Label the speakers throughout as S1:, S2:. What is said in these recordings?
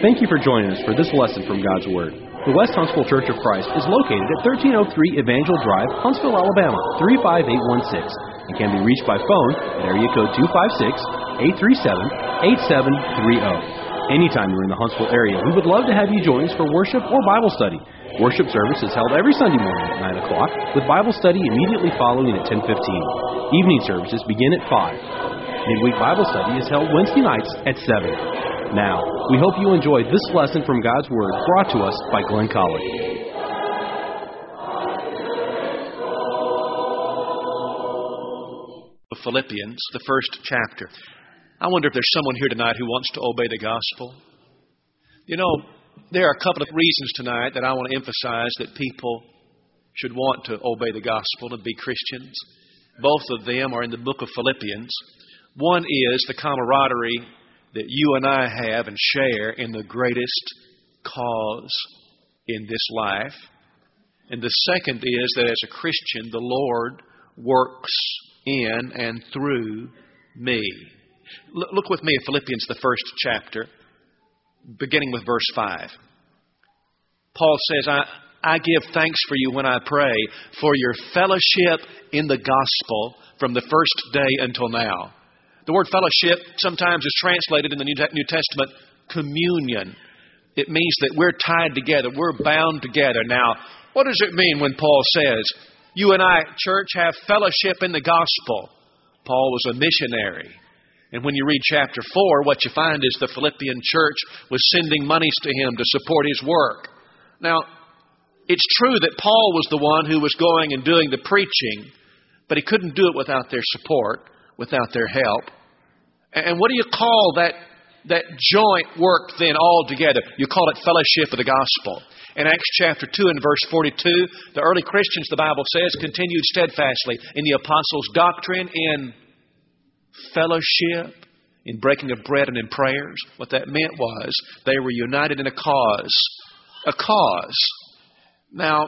S1: Thank you for joining us for this lesson from God's Word. The West Huntsville Church of Christ is located at 1303 Evangel Drive, Huntsville, Alabama, 35816, and can be reached by phone at area code 256-837-8730. Anytime you're in the Huntsville area, we would love to have you join us for worship or Bible study. Worship service is held every Sunday morning at 9 o'clock, with Bible study immediately following at 10:15. Evening services begin at 5. Midweek Bible study is held Wednesday nights at 7. Now, we hope you enjoy this lesson from God's Word brought to us by Glenn College.
S2: Philippians, the first chapter. I wonder if there's someone here tonight who wants to obey the gospel. You know, there are a couple of reasons tonight that I want to emphasize that people should want to obey the gospel and be Christians. Both of them are in the book of Philippians. One is the camaraderie that you and I have and share in the greatest cause in this life. And the second is that as a Christian, the Lord works in and through me. Look with me at Philippians, the first chapter, beginning with verse 5. Paul says, I give thanks for you when I pray for your fellowship in the gospel from the first day until now. The word fellowship sometimes is translated in the New Testament communion. It means that we're tied together. We're bound together. Now, what does it mean when Paul says, you and I, church, have fellowship in the gospel? Paul was a missionary. And when you read chapter 4, what you find is the Philippian church was sending monies to him to support his work. Now, it's true that Paul was the one who was going and doing the preaching, but he couldn't do it without their support, without their help. And what do you call that joint work then all together? You call it fellowship of the gospel. In Acts chapter 2 and verse 42, the early Christians, the Bible says, continued steadfastly in the apostles' doctrine, in fellowship, in breaking of bread and in prayers. What that meant was they were united in a cause. A cause. Now,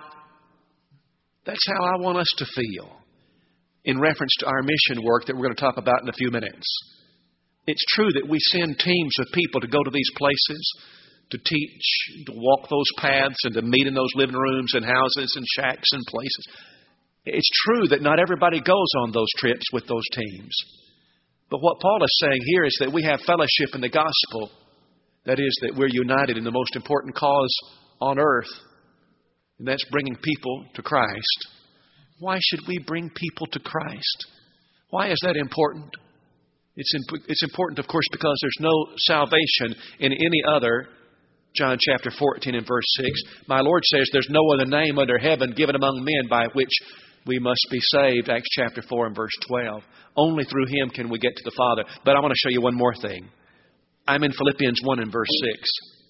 S2: that's how I want us to feel in reference to our mission work that we're going to talk about in a few minutes. It's true that we send teams of people to go to these places, to teach, to walk those paths, and to meet in those living rooms and houses and shacks and places. It's true that not everybody goes on those trips with those teams. But what Paul is saying here is that we have fellowship in the gospel. That is, that we're united in the most important cause on earth, and that's bringing people to Christ. Why should we bring people to Christ? Why is that important? It's important, of course, because there's no salvation in any other. John chapter 14 and verse 6. My Lord says there's no other name under heaven given among men by which we must be saved. Acts chapter 4 and verse 12. Only through Him can we get to the Father. But I want to show you one more thing. I'm in Philippians 1 and verse 6.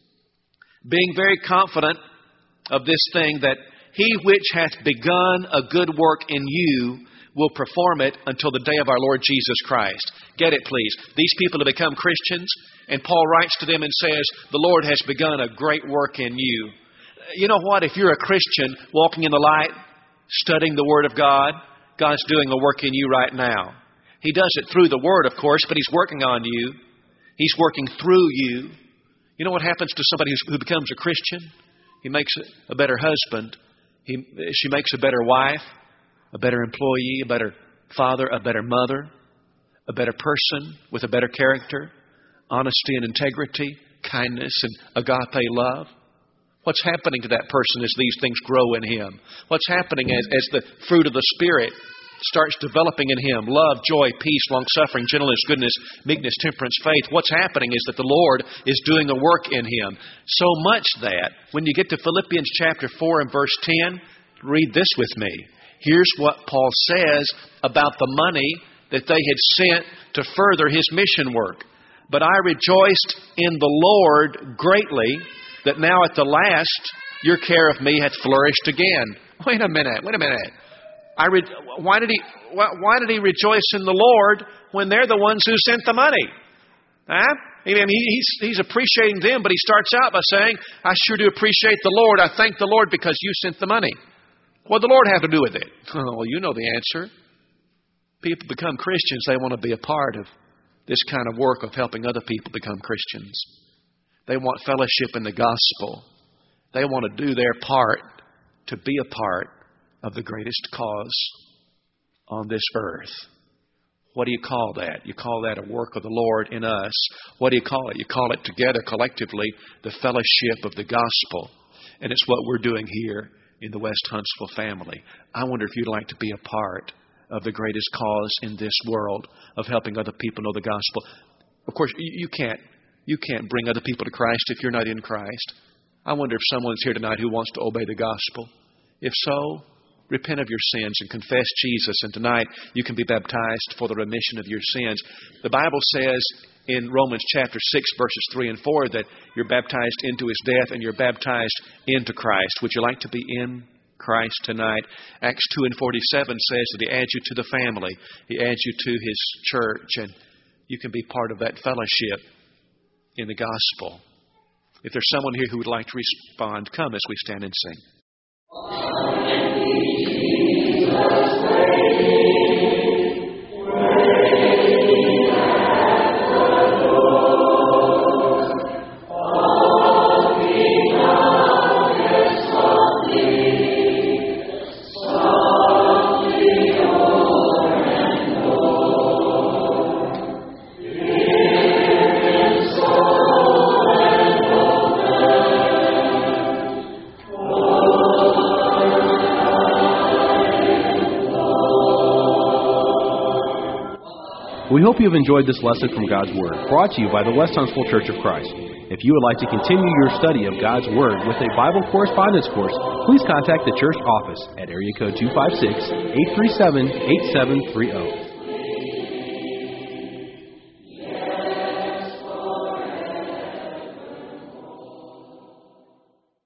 S2: Being very confident of this thing, that He which hath begun a good work in you will perform it until the day of our Lord Jesus Christ. Get it, please. These people have become Christians, and Paul writes to them and says, the Lord has begun a great work in you. You know what? If you're a Christian walking in the light, studying the Word of God, God's doing a work in you right now. He does it through the Word, of course, but He's working on you. He's working through you. You know what happens to somebody who becomes a Christian? He makes a better husband. She makes a better wife, a better employee, a better father, a better mother, a better person with a better character, honesty and integrity, kindness and agape love. What's happening to that person as these things grow in him? What's happening as the fruit of the Spirit starts developing in him? Love, joy, peace, long-suffering, gentleness, goodness, meekness, temperance, faith. What's happening is that the Lord is doing a work in him. So much that when you get to Philippians chapter 4 and verse 10, read this with me. Here's what Paul says about the money that they had sent to further his mission work. But I rejoiced in the Lord greatly that now at the last your care of me hath flourished again. Wait a minute. Why did he rejoice in the Lord when they're the ones who sent the money? Huh? I mean, he's appreciating them, but he starts out by saying, I sure do appreciate the Lord. I thank the Lord because you sent the money. What did the Lord have to do with it? Oh, you know the answer. People become Christians, they want to be a part of this kind of work of helping other people become Christians. They want fellowship in the gospel. They want to do their part to be a part of the greatest cause on this earth. What do you call that? You call that a work of the Lord in us. What do you call it? You call it together collectively the fellowship of the gospel. And it's what we're doing here in the West Huntsville family. I wonder if you'd like to be a part of the greatest cause in this world of helping other people know the gospel. Of course, you can't bring other people to Christ if you're not in Christ. I wonder if someone's here tonight who wants to obey the gospel. If so, repent of your sins and confess Jesus, and tonight you can be baptized for the remission of your sins. The Bible says in Romans chapter 6, verses 3 and 4, that you're baptized into His death and you're baptized into Christ. Would you like to be in Christ tonight? Acts 2 and 47 says that He adds you to the family. He adds you to His church, and you can be part of that fellowship in the gospel. If there's someone here who would like to respond, come as we stand and sing.
S1: We hope you have enjoyed this lesson from God's Word, brought to you by the West Huntsville Church of Christ. If you would like to continue your study of God's Word with a Bible correspondence course, please contact the church office at area code 256-837-8730.